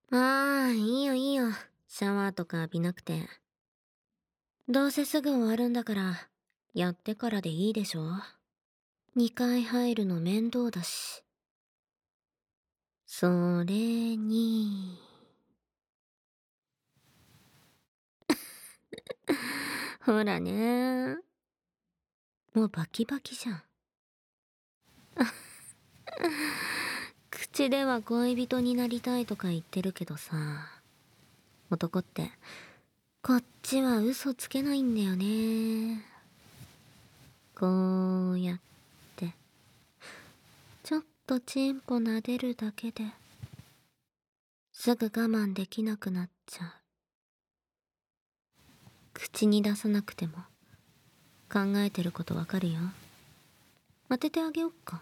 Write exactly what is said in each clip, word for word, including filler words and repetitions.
ああ、いいよいいよ。シャワーとか浴びなくて。どうせすぐ終わるんだから、やってからでいいでしょ。にかい入るの面倒だし。それに。ほらね。もうバキバキじゃん。口では恋人になりたいとか言ってるけどさ、男ってこっちは嘘つけないんだよね。こうやってちょっとチンポ撫でるだけですぐ我慢できなくなっちゃう。口に出さなくても考えてることわかるよ。当ててあげよっか。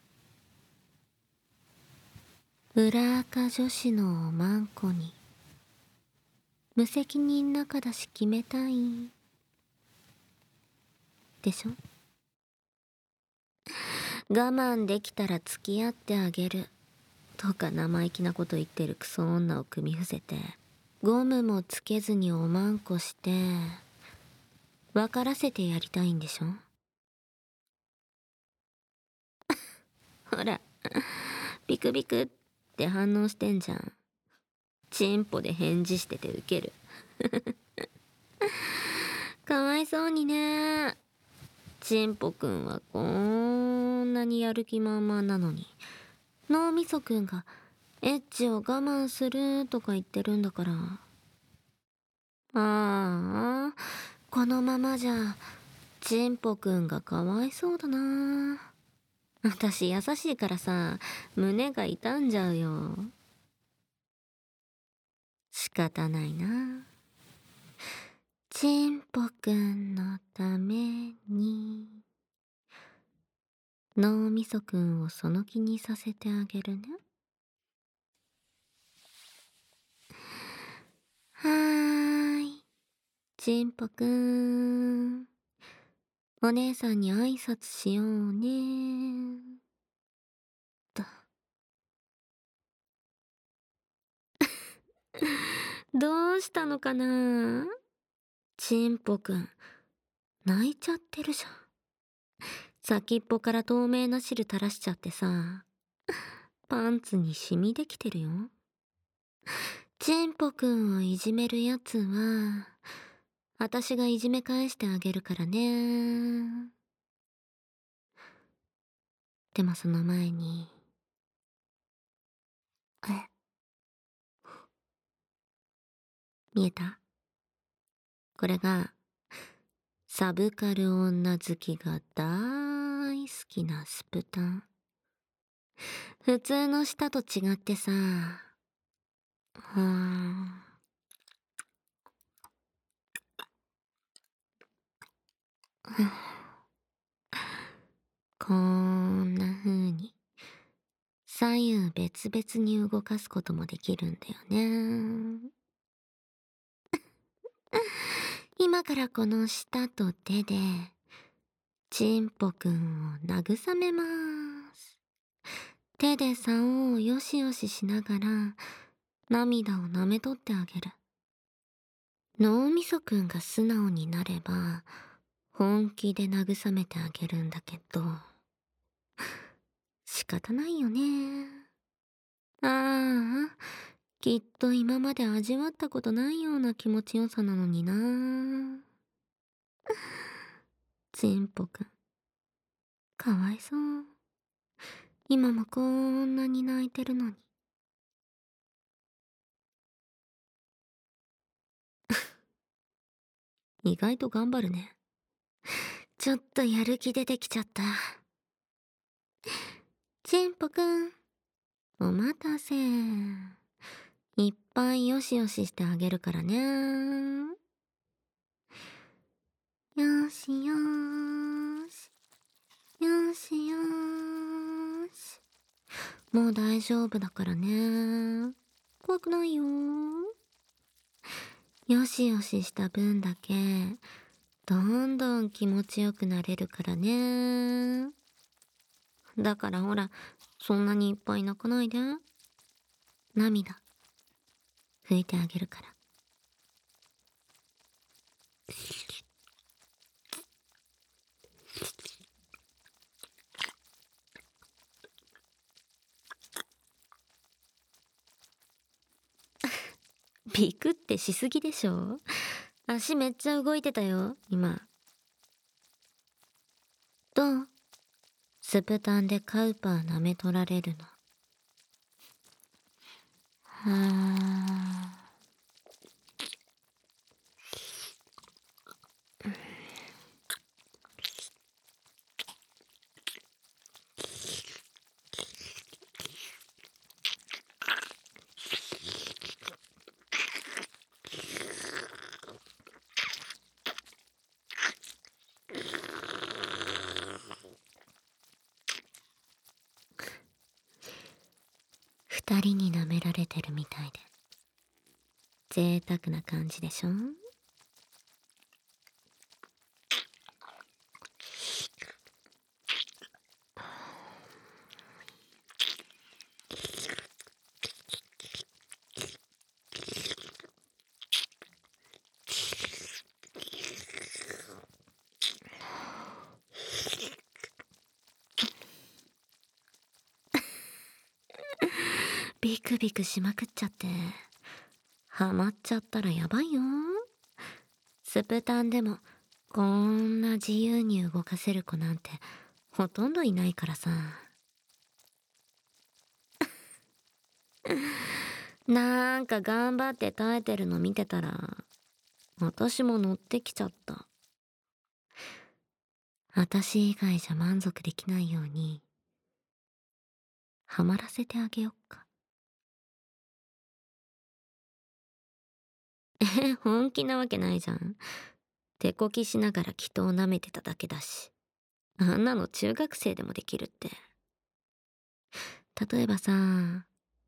裏垢女子のおまんこに無責任仲だし決めたいでしょ。我慢できたら付き合ってあげるとか生意気なこと言ってるクソ女を組み伏せて、ゴムもつけずにおまんこして分からせてやりたいんでしょ。ほら、ビクビクって反応してんじゃん。チンポで返事しててウケる。かわいそうにね。チンポくんはこんなにやる気満々なのに、脳みそくんがエッチを我慢するとか言ってるんだから。ああ、このままじゃチンポくんがかわいそうだな。私優しいからさ、胸が痛んじゃうよ。仕方ないな。チンポくんのために脳みそくんをその気にさせてあげるね。はーい、チンポくん、お姉さんに挨拶しようねと。どうしたのかな、チンポくん。泣いちゃってるじゃん。先っぽから透明な汁垂らしちゃってさ、パンツにシミできてるよ。チンポくんをいじめるやつは、私がいじめ返してあげるからね。でもその前に、え、見えた？これが、サブカル女好きが大好きなスプタン。普通の舌と違ってさ、はあ、こんな風に左右別々に動かすこともできるんだよね。今からこの舌と手でチンポくんを慰めます。手で竿をよしよししながら涙を舐めとってあげる。脳みそくんが素直になれば本気で慰めてあげるんだけど、仕方ないよね。ああ、きっと今まで味わったことないような気持ちよさなのにな。チンポくん、かわいそう。今もこんなに泣いてるのに。意外と頑張るね。ちょっとやる気出てきちゃった。チンポくん、お待たせ。いっぱいよしよししてあげるからね。よしよーし。よしよーし。もう大丈夫だからね。怖くないよ。よしよしした分だけ、どんどん気持ちよくなれるからね。だからほら、そんなにいっぱい泣かないで。涙、 拭いてあげるから。ビクってしすぎでしょ。足めっちゃ動いてたよ今。どう？スプタンでカウパー舐め取られるの。はあ。二人に舐められてるみたいで贅沢な感じでしょ。ビクビクしまくっちゃってハマっちゃったらやばいよ。スプタンでもこんな自由に動かせる子なんてほとんどいないからさ。なんか頑張って耐えてるの見てたら私も乗ってきちゃった。私以外じゃ満足できないようにハマらせてあげよっか。え、本気なわけないじゃん。手こきしながら祈祷舐めてただけだし。あんなの中学生でもできるって。例えばさ、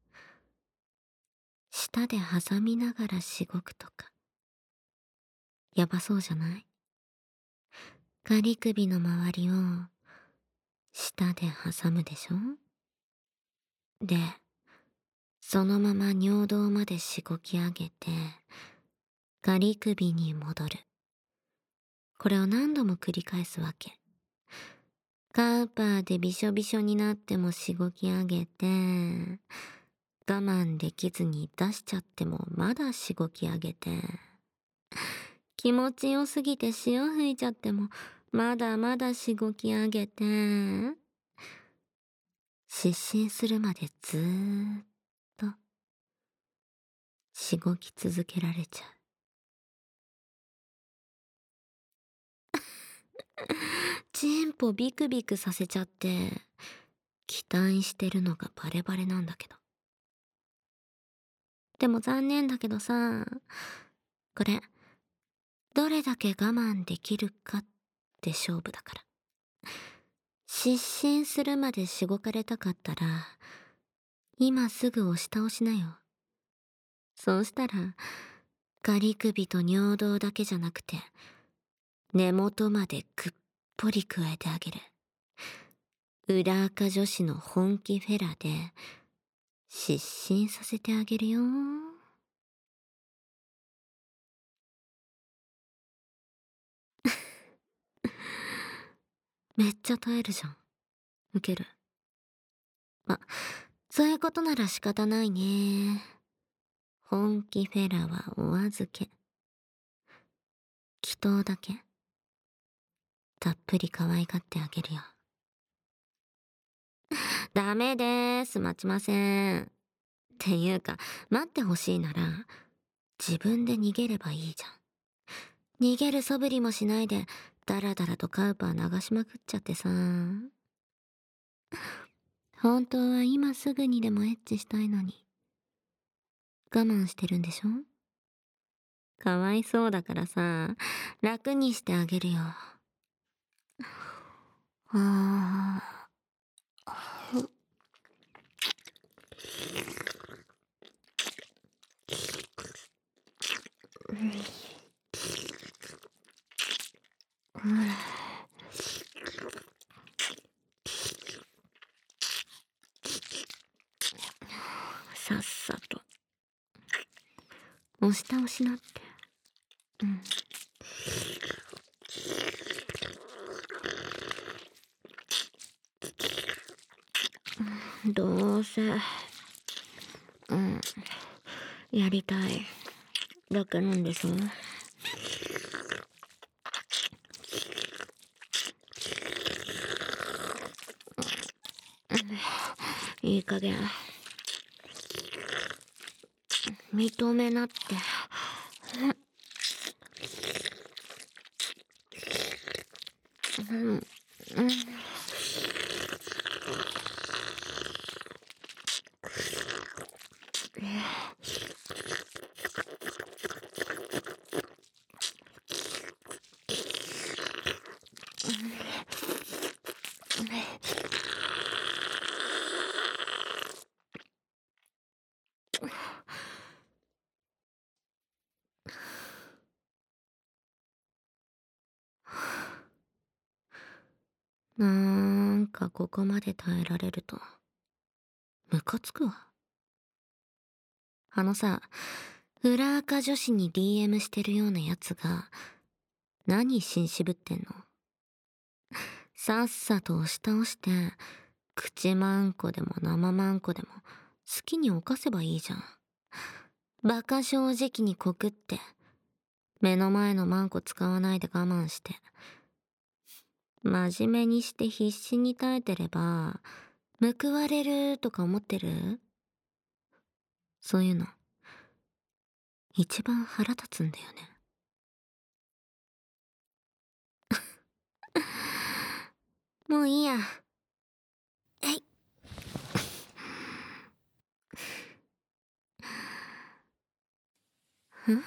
舌で挟みながらしごくとか。やばそうじゃない？ガリ首の周りを舌で挟むでしょ？で、そのまま尿道までしごき上げて、ガリ首に戻る。これを何度も繰り返すわけ。カウパーでびしょびしょになってもしごき上げて、我慢できずに出しちゃってもまだしごき上げて、気持ちよすぎて潮吹いちゃってもまだまだしごき上げて、失神するまでずーっとしごき続けられちゃう。チンポビクビクさせちゃって期待してるのがバレバレなんだけど。でも残念だけどさ、これどれだけ我慢できるかって勝負だから。失神するまでしごかれたかったら今すぐ押し倒しなよ。そうしたらガリ首と尿道だけじゃなくて根元までぐっぽり加えてあげる。裏垢女子の本気フェラで失神させてあげるよ。めっちゃ耐えるじゃん。ウケる。ま、そういうことなら仕方ないね。本気フェラはお預け。祈祷だけたっぷり可愛がってあげるよ。ダメでーす。待ちません。っていうか、待ってほしいなら、自分で逃げればいいじゃん。逃げる素振りもしないで、ダラダラとカウパー流しまくっちゃってさ。本当は今すぐにでもエッチしたいのに。我慢してるんでしょ？かわいそうだからさ、楽にしてあげるよ。あー。さっさと押し倒しなって。うん、どうせうんやりたいだけなんでしょ。いい加減認めなって。うん、うん、なんかここまで耐えられるとムカつくわ。あのさ、裏垢女子に ディーエム してるようなやつが何紳士ぶってんの。さっさと押し倒して口マンコでも生マンコでも好きに犯せばいいじゃん。バカ正直に告って目の前のマンコ使わないで我慢して真面目にして必死に耐えてれば報われるとか思ってる？そういうの一番腹立つんだよね。もういいや。えい。ん？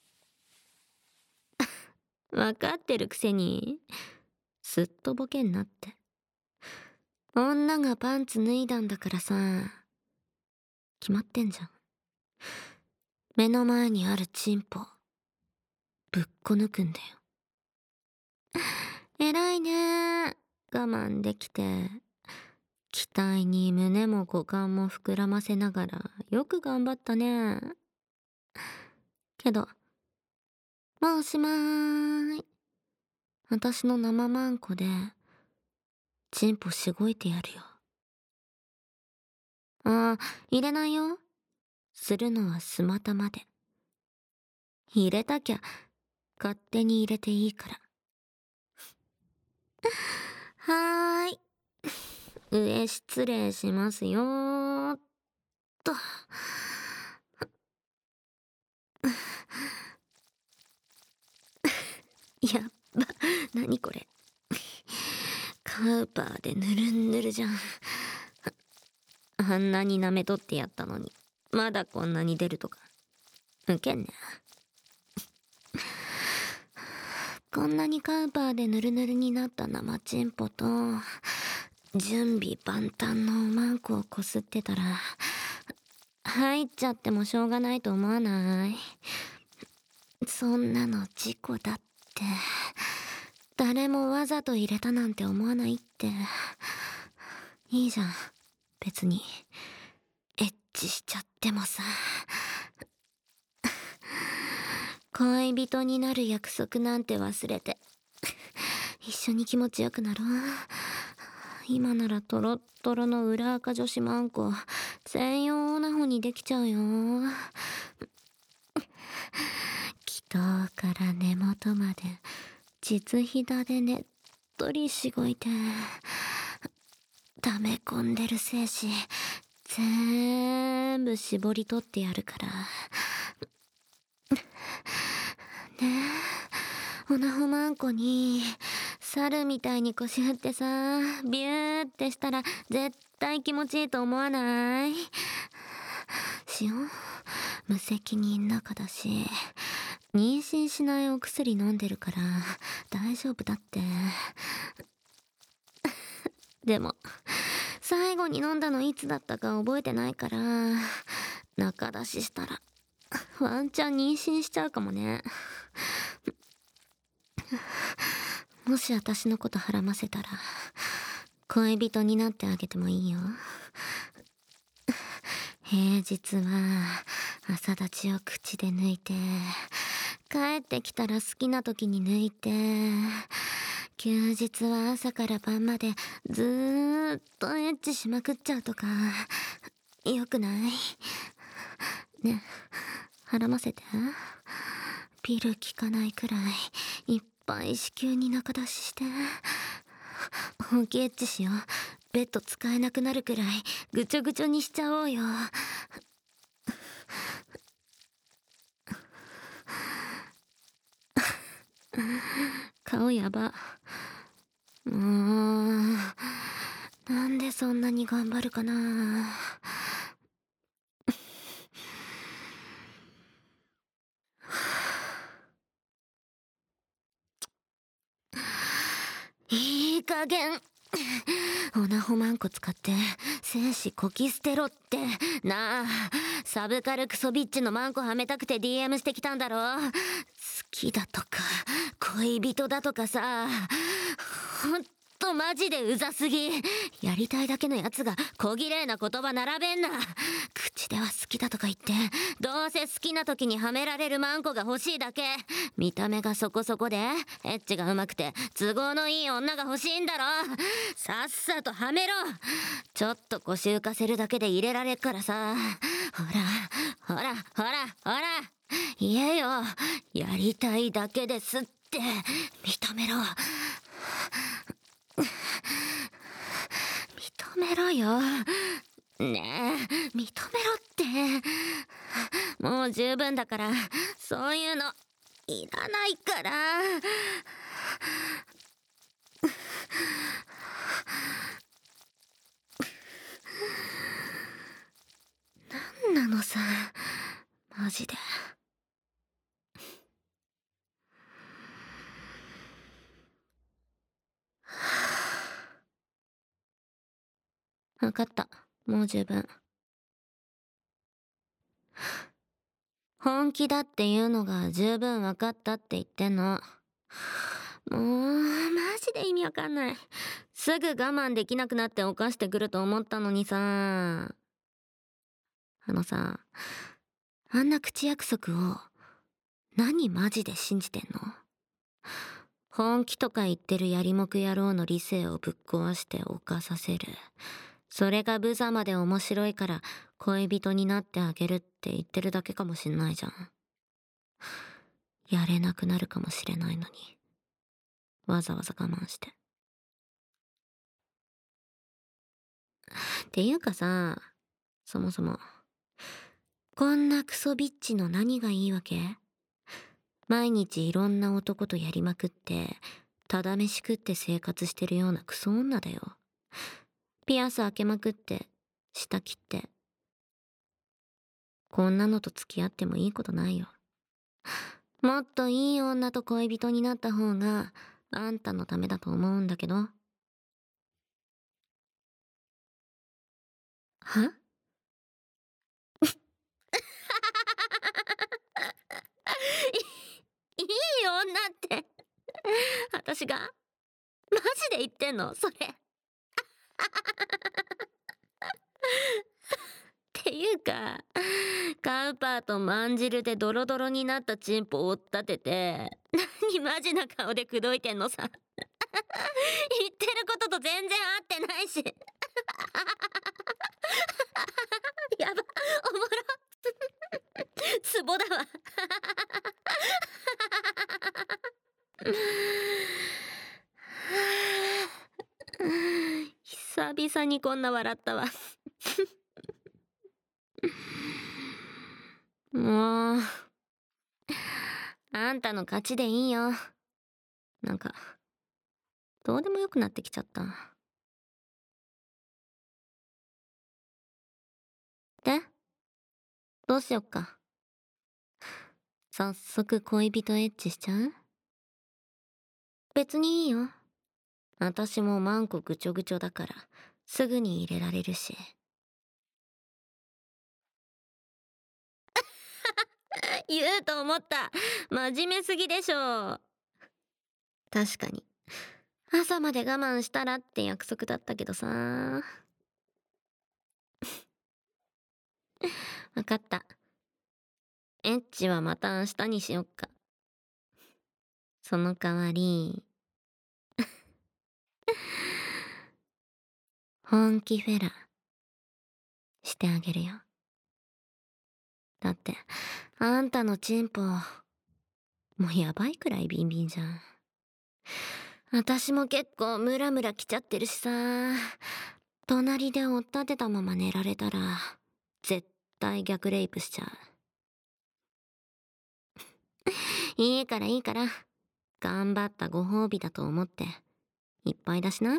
分かってるくせにすっとぼけんなって。女がパンツ脱いだんだからさ、決まってんじゃん。目の前にあるチンポぶっこ抜くんだよ。偉いね。我慢できて期待に胸も股間も膨らませながらよく頑張ったね。けどもうおしまーい。私の生マンコでチンポしごいてやるよ。ああ、入れないよ。するのはスマタまで。入れたきゃ勝手に入れていいから。はーい。上失礼しますよーっと。やっば、なにこれ。カウパーでぬるんぬるじゃん。あんなに舐めとってやったのにまだこんなに出るとかウケんね。こんなにカウパーでぬるぬるになった生チンポと準備万端のマンコをこすってたら入っちゃってもしょうがないと思わない？そんなの事故だって。誰もわざと入れたなんて思わないって。いいじゃん別にエッチしちゃってもさ。恋人になる約束なんて忘れて一緒に気持ちよくなろう。今ならトロットロの裏垢女子マンコ専用オナホにできちゃうよ。気頭から根元まで実ひだでねっとりしごいて溜め込んでる精子全部絞り取ってやるから。ねえ、オナホマンコに猿みたいに腰振ってさビューってしたら絶対気持ちいいと思わない？しよう。無責任仲だし妊娠しないお薬飲んでるから大丈夫だって。でも最後に飲んだのいつだったか覚えてないから仲出ししたらワンチャン妊娠しちゃうかもね。もし私のことはらませたら恋人になってあげてもいいよ。平日は朝立ちを口で抜いて、帰ってきたら好きな時に抜いて、休日は朝から晩までずーっとエッチしまくっちゃうとか、よくない？ね、腹ませて。ピル効かないくらいいっぱい子宮に中出しして、本気エッチしよう。ベッド使えなくなるくらいぐちょぐちょにしちゃおうよ。顔やば。もうなんでそんなに頑張るかな。いい加減オナホマンコ使って精子こき捨てろってなあ。サブカルクソビッチのマンコはめたくて ディーエム してきたんだろ。好きだとか恋人だとかさ、ほんとマジでうざすぎ。やりたいだけのやつが小綺麗な言葉並べんな。口では好きだとか言ってどうせ好きな時にはめられるマンコが欲しいだけ。見た目がそこそこでエッチがうまくて都合のいい女が欲しいんだろ。さっさとはめろ。ちょっと腰浮かせるだけで入れられっからさ。ほらほらほらほら言えよ。やりたいだけですって認めろ。認めろよ。ねえ認めろって。もう十分だから、そういうのいらないから。なんなのさマジで。分かった、もう十分。本気だっていうのが十分分かったって言ってんの。もうマジで意味わかんない。すぐ我慢できなくなって犯してくると思ったのにさ。あのさ、あんな口約束を何マジで信じてんの？本気とか言ってるやりもく野郎の理性をぶっ壊して犯させる。それが無様で面白いから恋人になってあげるって言ってるだけかもしんないじゃん。やれなくなるかもしれないのにわざわざ我慢して。っていうかさ、そもそもこんなクソビッチの何がいいわけ？毎日いろんな男とやりまくってただ飯食って生活してるようなクソ女だよ。ピアス開けまくって舌切って、こんなのと付き合ってもいいことないよ。もっといい女と恋人になった方があんたのためだと思うんだけど。はいい女って私がマジで言ってんのそれ？っていうか、カウパーとまんじるでドロドロになったチンポを追っ立てて何マジな顔で口説いてんのさ。言ってることと全然合ってないし。やば、おもろ。ツボだわ。久々にこんな笑ったわ。もうあんたの勝ちでいいよ。なんかどうでもよくなってきちゃった。でどうしよっか。早速恋人エッチしちゃう？別にいいよ。私もマンコぐちょぐちょだからすぐに入れられるし。言うと思った。真面目すぎでしょ。確かに朝まで我慢したらって約束だったけどさ。分かった。 エッチはまた明日にしよっか。その代わり、本気フェラ、してあげるよ。だって、あんたのチンポ、もうやばいくらいビンビンじゃん。私も結構ムラムラ来ちゃってるしさ、隣で追っ立てたまま寝られたら、絶対逆レイプしちゃう。いいからいいから、頑張ったご褒美だと思って、いっぱいだしな。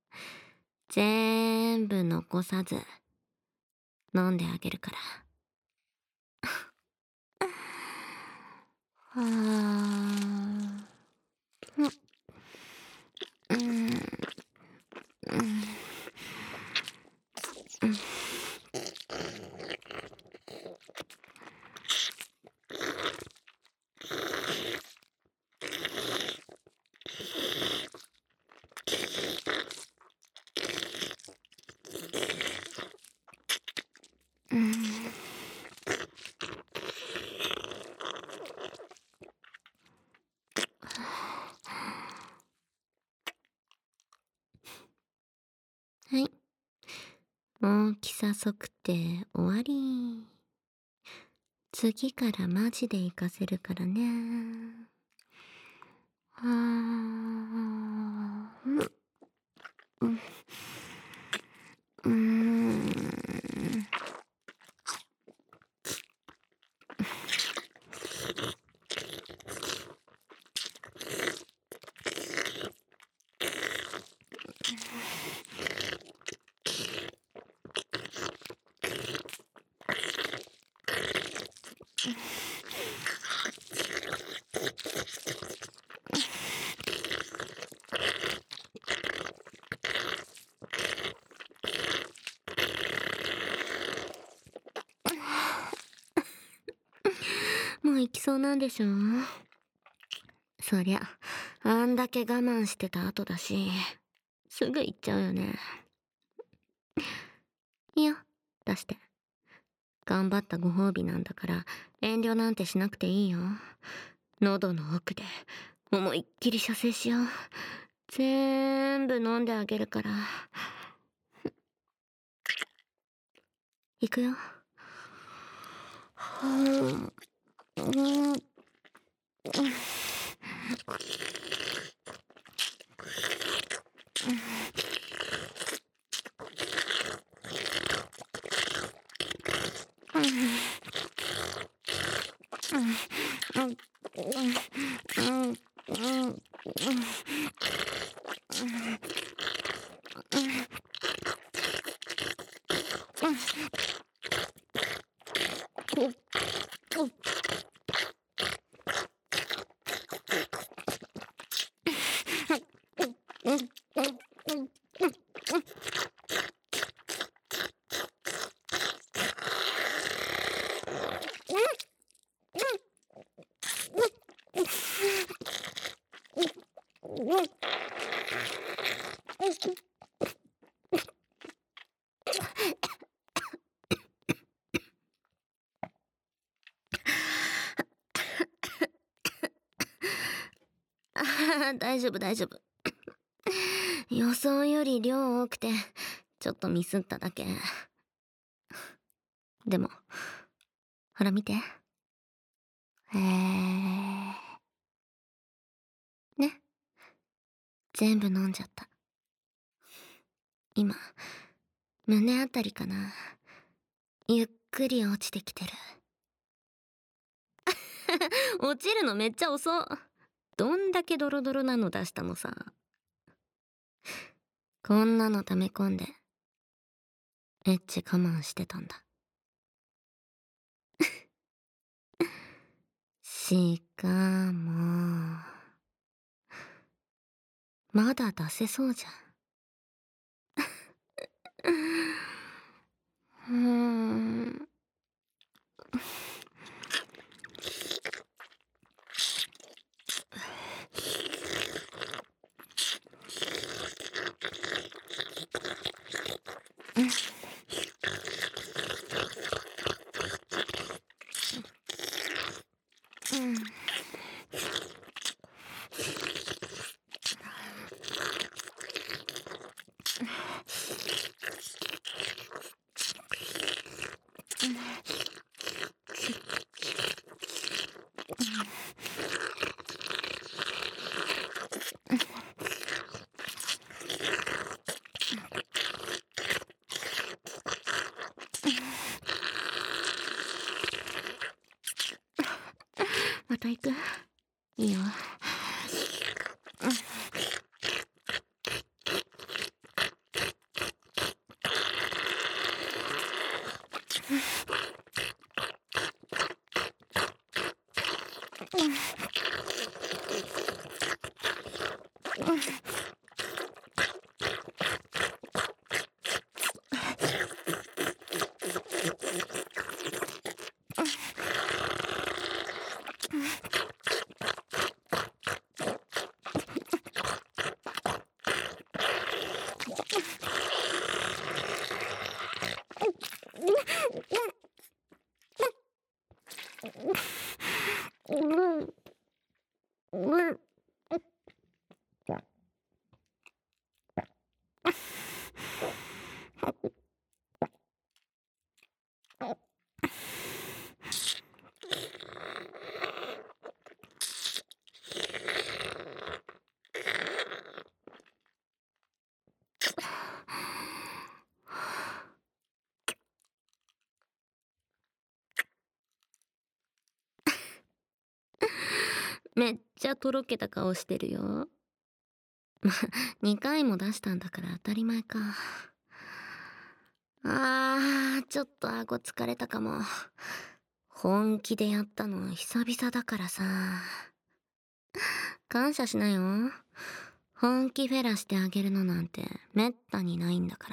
全部残さず、飲んであげるから。はあ。うん。うん。うん。うん。はい。大きさ測定終わり。次からマジで行かせるからね。はあ。うん。うん。もう行きそうなんでしょ？そりゃ、あんだけ我慢してた後だし、すぐ行っちゃうよね。いいよ、出して。頑張ったご褒美なんだから、遠慮なんてしなくていいよ。喉の奥で、思いっきり射精しよう。全部飲んであげるから。行くよ。うんうんあ、大丈夫大丈夫。予想より量多くて、ちょっとミスっただけ。でも、ほら見て。へえ。ね。全部飲んじゃった。今、胸あたりかな。ゆっくり落ちてきてる。落ちるのめっちゃ遅。どんだけドロドロなの出したのさ。こんなの溜め込んで、エッチ我慢してたんだ。しかも、まだ出せそうじゃん。うーん。 また行く？いいよ。めっちゃとろけた顔してるよ。ま、にかいも出したんだから当たり前か。あー、ちょっと顎疲れたかも。本気でやったの久々だからさ。感謝しなよ。本気フェラしてあげるのなんてめったにないんだから。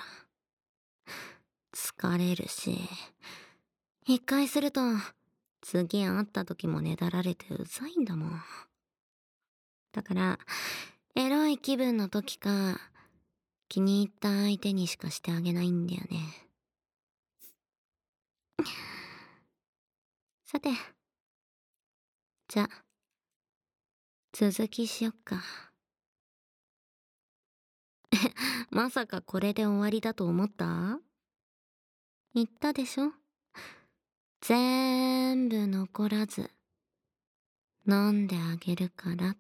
疲れるし、一回すると次会った時もねだられてうざいんだもん。だからエロい気分の時か気に入った相手にしかしてあげないんだよね。さて、じゃ続きしよっか。まさかこれで終わりだと思った？言ったでしょ？全部残らず飲んであげるからって。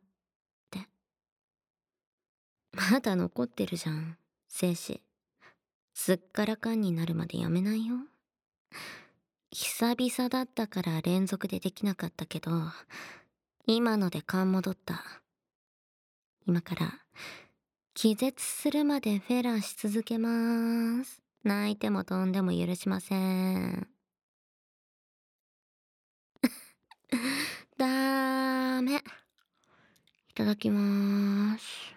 まだ残ってるじゃん、精子。すっからかんになるまでやめないよ。久々だったから連続でできなかったけど、今ので勘戻った。今から気絶するまでフェラし続けまーす。泣いても飛んでも許しません。ダーメ。いただきまーす。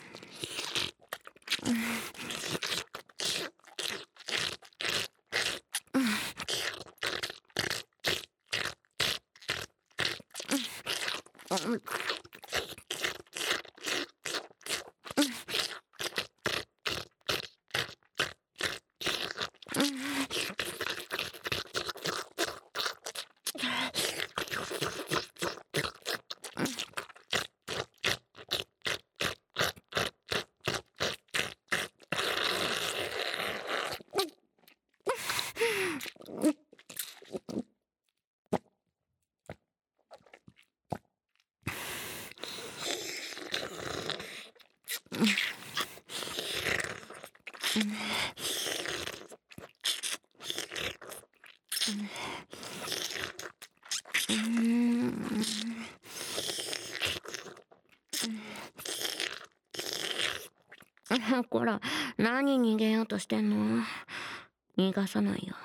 こら、何逃げようとしてんの？逃がさないよ。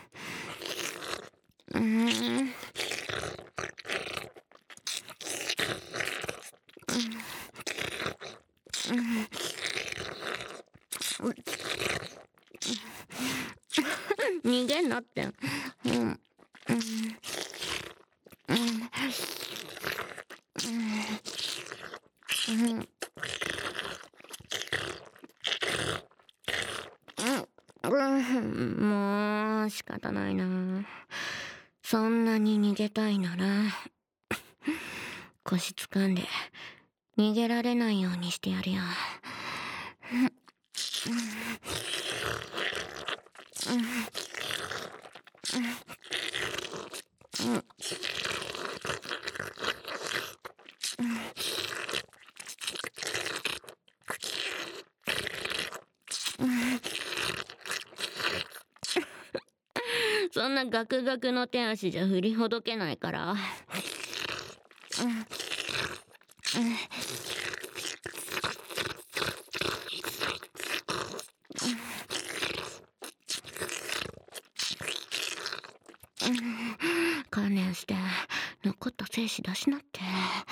うーん。逃げんなって。うん。うん。うん。うん。うん、もう仕方ないな。そんなに逃げたいなら腰掴んで逃げられないようにしてやるよ。そんなガクガクの手足じゃ振りほどけないから。観念して残った精子出しなって。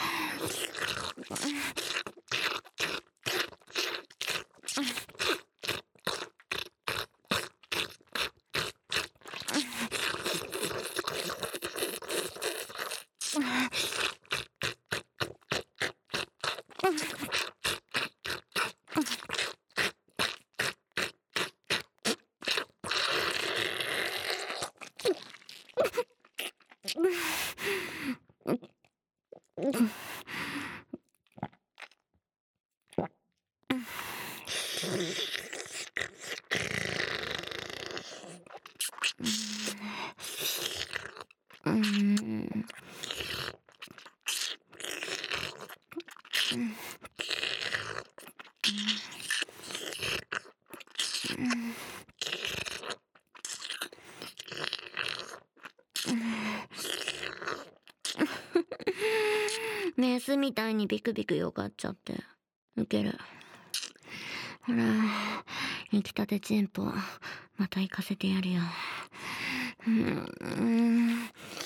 メスみたいにビクビクよがっちゃってウケる。ほら、生きたてチンポまた行かせてやるよ。うん、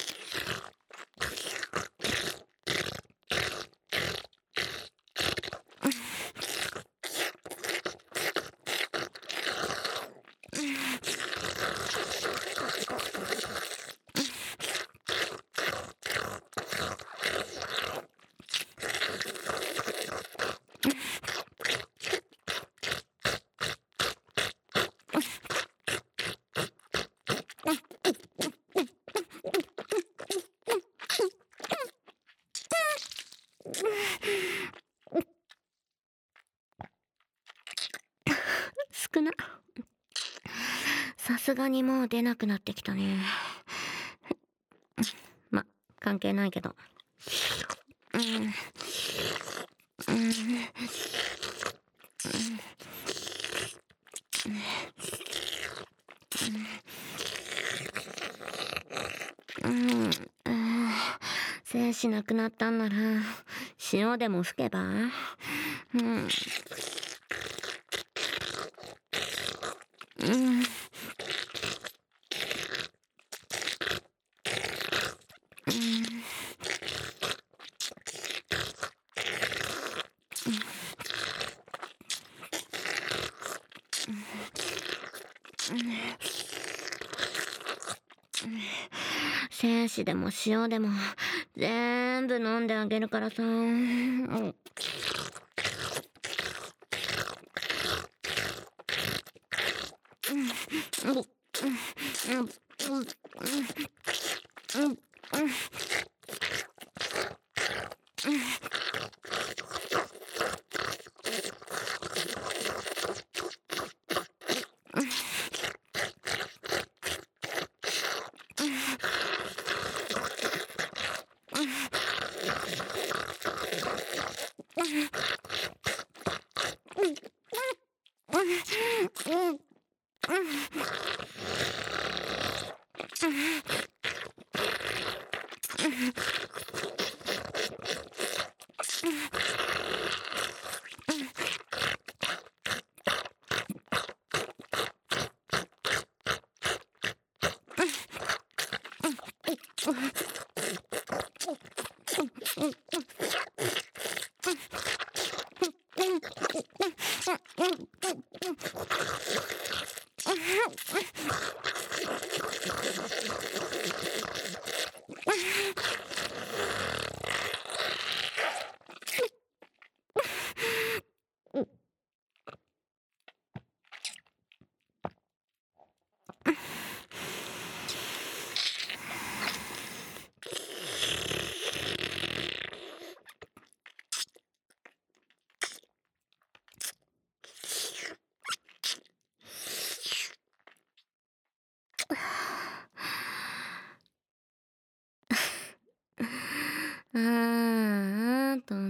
少な。さすがにもう出なくなってきたね。ま、関係ないけど。うん。うん。うん。うん。精子なくなったんなら塩でも吹けば。うん。うん。精子でも塩でも全部飲んであげるからさ。うん。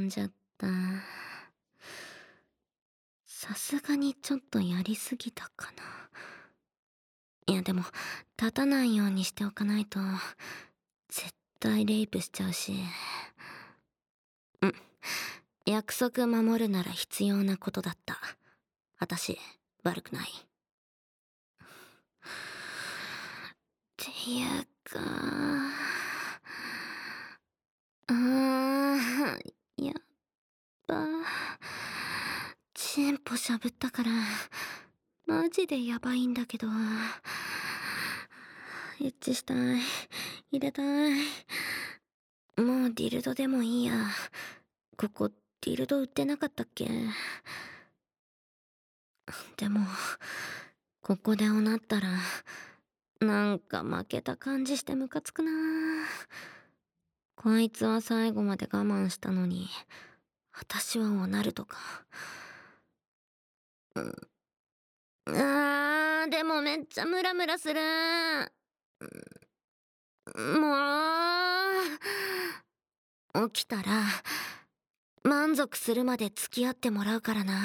んじゃった。さすがにちょっとやりすぎたかな。いやでも、立たないようにしておかないと、絶対レイプしちゃうし。うん。約束守るなら必要なことだった。私、悪くない。っていうか、あー、やっぱ、チンポしゃぶったから、マジでやばいんだけど。エッチしたい。入れたい。もうディルドでもいいや。ここ、ディルド売ってなかったっけ？でも、ここでおなったら、なんか負けた感じしてムカつくな。こいつは最後まで我慢したのに、私はおなるとか。あー、でもめっちゃムラムラする。もう、起きたら、満足するまで付き合ってもらうからな。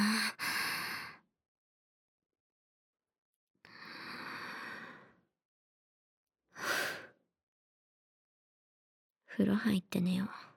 風呂入って寝よう。